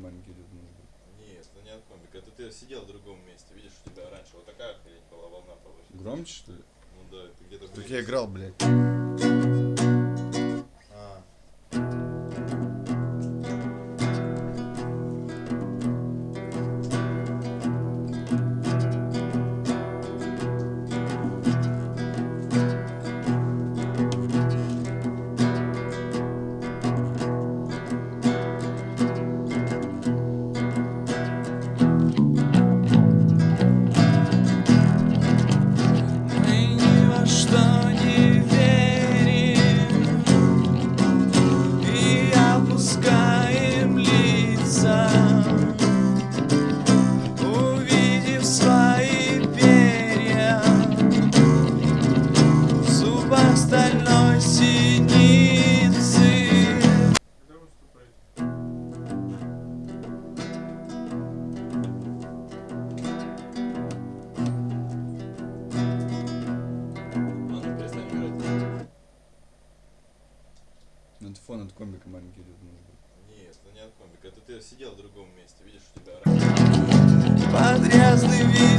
маленький идет, может быть. Нет, это не от комбика. Это ты сидел в другом месте. Видишь, у тебя раньше вот такая хрень была, волна повышена. Громче, что ли? Ну да, это где-то Так ближе. я играл, блядь. А, Мы ни во что не верим и опускаем лица, увидев свои перья в зубах стальной синицы. Когда выступаете? ну перестань играть. Ну, это фон от комбика маленький идет, может быть. Нет, это не от комбика. Это ты сидел в другом месте. Видишь, у тебя раньше. Под грязный вид